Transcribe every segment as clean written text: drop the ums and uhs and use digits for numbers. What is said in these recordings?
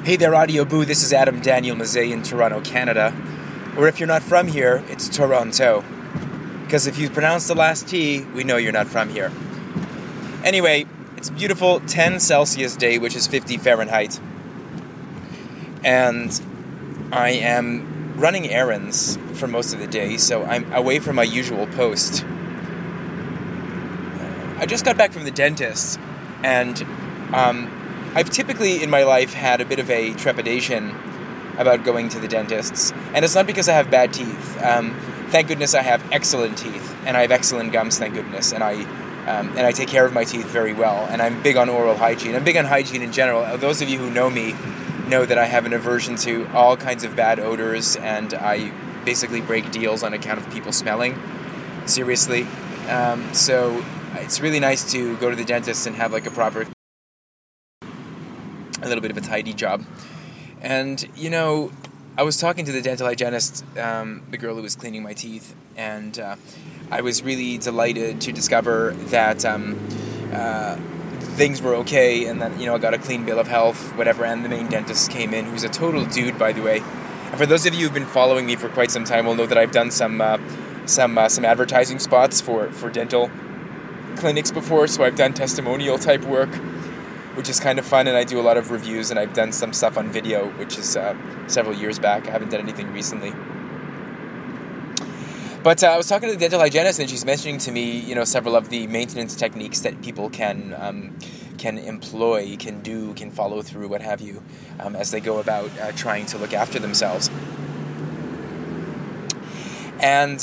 Hey there, Audio Boo. This is Adam Daniel Mazet in Toronto, Canada. Or if you're not from here, it's Toronto. Because if you pronounce the last T, we know you're not from here. Anyway, it's a beautiful 10 Celsius day, which is 50 Fahrenheit. And I am running errands for most of the day, so I'm away from my usual post. I just got back from the dentist, and I've typically in my life had a bit of a trepidation about going to the dentist's, and it's not because I have bad teeth. Thank goodness I have excellent teeth, and I have excellent gums, thank goodness, and I take care of my teeth very well, and I'm big on oral hygiene. I'm big on hygiene in general. Those of you who know me know that I have an aversion to all kinds of bad odors, and I basically break deals on account of people smelling. Seriously. So it's really nice to go to the dentist and have like a little bit of a tidy job. And, you know, I was talking to the dental hygienist, the girl who was cleaning my teeth, and I was really delighted to discover that things were okay, and that, you know, I got a clean bill of health, whatever, and the main dentist came in, who's a total dude, by the way. And for those of you who've been following me for quite some time will know that I've done some advertising spots for dental clinics before, so I've done testimonial type work, which is kind of fun, and I do a lot of reviews, and I've done some stuff on video, which is several years back. I haven't done anything recently. But I was talking to the dental hygienist, and she's mentioning to me, you know, several of the maintenance techniques that people can employ, can follow through, what have you, as they go about trying to look after themselves. And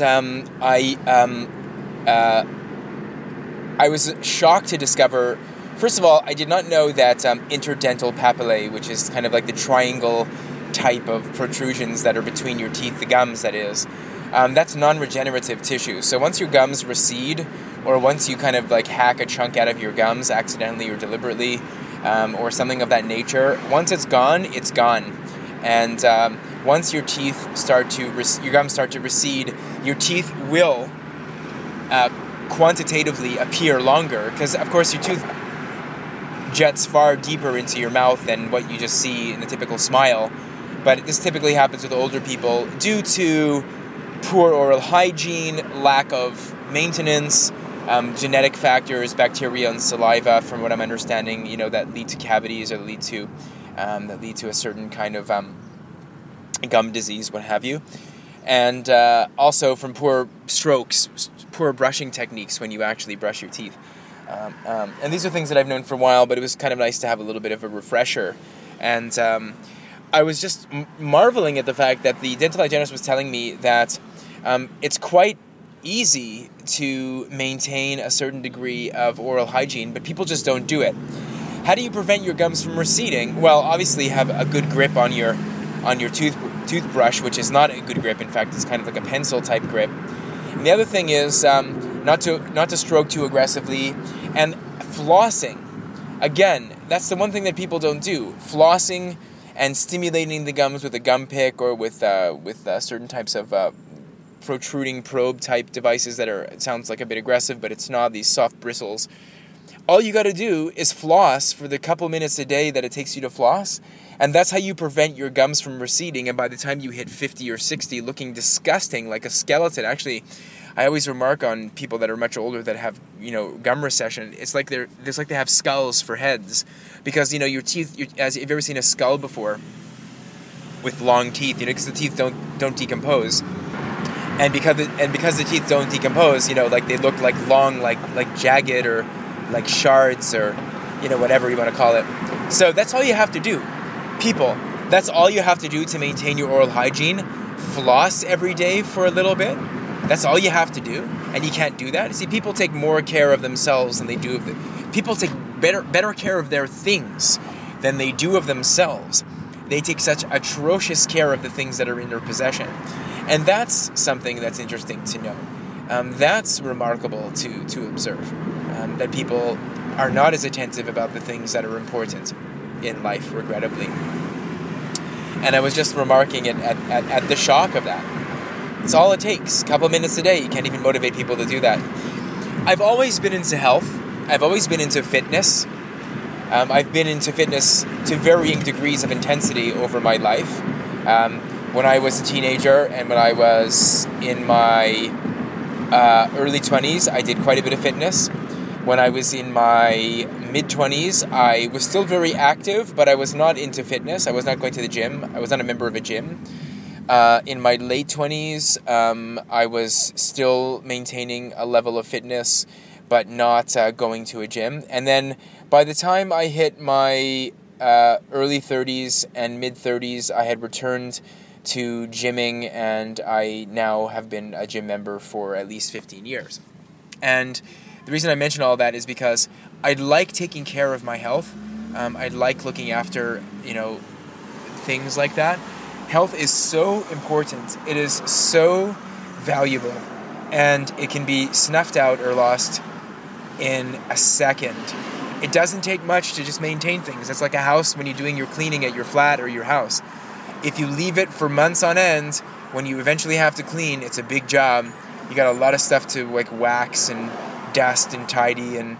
I was shocked to discover, first of all, I did not know that interdental papillae, which is kind of like the triangle type of protrusions that are between your teeth, the gums, that is, that's non-regenerative tissue. So once your gums recede, or once you kind of like hack a chunk out of your gums accidentally or deliberately, or something of that nature, once it's gone, it's gone. And once your teeth your gums start to recede, your teeth will quantitatively appear longer, because of course your tooth jets far deeper into your mouth than what you just see in the typical smile. But this typically happens with older people due to poor oral hygiene, lack of maintenance, genetic factors, bacteria and saliva, from what I'm understanding, you know, that lead to cavities, or lead to a certain kind of gum disease, what have you. And also from poor strokes, poor brushing techniques when you actually brush your teeth. And these are things that I've known for a while, but it was kind of nice to have a little bit of a refresher. And I was just marveling at the fact that the dental hygienist was telling me that it's quite easy to maintain a certain degree of oral hygiene, but people just don't do it. How do you prevent your gums from receding? Well, obviously have a good grip on your toothbrush, which is not a good grip. In fact, it's kind of like a pencil type grip. And the other thing is not to stroke too aggressively, and flossing. Again, that's the one thing that people don't do. Flossing and stimulating the gums with a gum pick, or with certain types of protruding probe type devices it sounds like a bit aggressive, but it's not. These soft bristles. All you got to do is floss for the couple minutes a day that it takes you to floss, and that's how you prevent your gums from receding. And by the time you hit 50 or 60, looking disgusting like a skeleton. Actually, I always remark on people that are much older that have, you know, gum recession. It's like they have skulls for heads, because, you know, your teeth. Have you ever seen a skull before with long teeth? You know, because the teeth don't decompose, and because the teeth don't decompose, you know, like they look like long, like jagged, or like shards, or, you know, whatever you want to call it. So that's all you have to do, people. That's all you have to do to maintain your oral hygiene. Floss every day for a little bit. That's all you have to do, and you can't do that. See, people take more care of themselves than they do of people take better care of their things than they do of themselves. They take such atrocious care of the things that are in their possession, and that's something that's interesting to know. That's remarkable to observe, that people are not as attentive about the things that are important in life, regrettably. And I was just remarking at the shock of that. It's all it takes. A couple minutes a day. You can't even motivate people to do that. I've always been into health. I've always been into fitness. I've been into fitness to varying degrees of intensity over my life. When I was a teenager and when I was in my early 20s, I did quite a bit of fitness. When I was in my mid-20s, I was still very active, but I was not into fitness. I was not going to the gym. I was not a member of a gym. In my late 20s, I was still maintaining a level of fitness, but not going to a gym. And then by the time I hit my early 30s and mid-30s, I had returned to gymming, and I now have been a gym member for at least 15 years. And the reason I mention all that is because I like taking care of my health. I like looking after, things like that. Health is so important. It is so valuable, and it can be snuffed out or lost in a second. It doesn't take much to just maintain things. It's like a house when you're doing your cleaning at your flat or your house. If you leave it for months on end, when you eventually have to clean, it's a big job. You got a lot of stuff to wax and dust and tidy and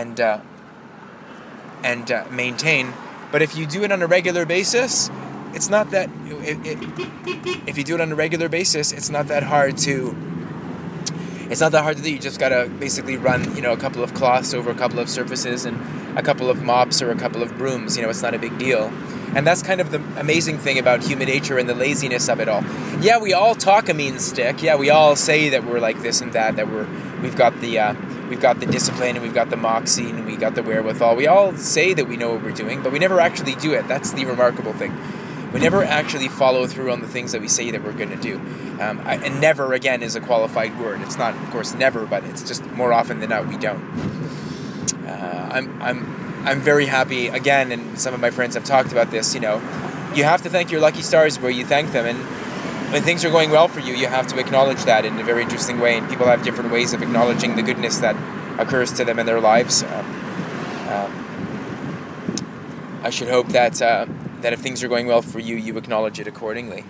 maintain. But if you do it on a regular basis, it's not that. If you do it on a regular basis, it's not that hard to. It's not that hard to do. You just gotta basically run, a couple of cloths over a couple of surfaces and a couple of mops or a couple of brooms. It's not a big deal. And that's kind of the amazing thing about human nature and the laziness of it all. Yeah, we all talk a mean stick. Yeah, we all say that we're like this and that we've got the discipline and we've got the moxie and we got the wherewithal. We all say that we know what we're doing, but we never actually do it. That's the remarkable thing. We never actually follow through on the things that we say that we're going to do. And never, again, is a qualified word. It's not, of course, never, but it's just more often than not we don't. I'm very happy, again, and some of my friends have talked about this, you have to thank your lucky stars where you thank them. And when things are going well for you, you have to acknowledge that in a very interesting way. And people have different ways of acknowledging the goodness that occurs to them in their lives. I should hope that if things are going well for you, you acknowledge it accordingly.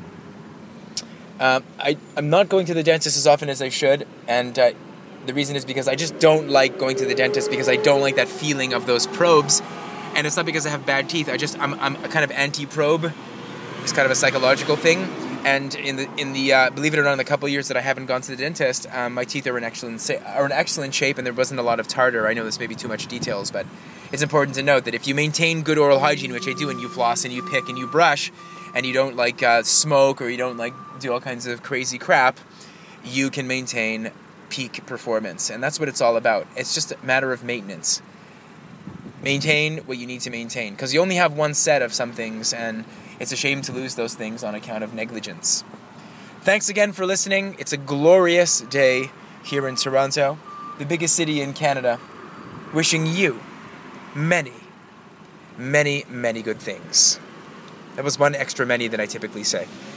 I'm not going to the dentist as often as I should, and the reason is because I just don't like going to the dentist because I don't like that feeling of those probes, and it's not because I have bad teeth. I'm a kind of anti-probe. It's kind of a psychological thing, and in the believe it or not, in the couple of years that I haven't gone to the dentist, my teeth are in excellent shape, and there wasn't a lot of tartar. I know this may be too much details, but it's important to note that if you maintain good oral hygiene, which I do, and you floss and you pick and you brush, and you don't smoke or you don't do all kinds of crazy crap, you can maintain peak performance. And that's what it's all about. It's just a matter of maintenance. Maintain what you need to maintain, because you only have one set of some things, and it's a shame to lose those things on account of negligence. Thanks again for listening. It's a glorious day here in Toronto, the biggest city in Canada. Wishing you many, many, many good things. That was one extra many than I typically say.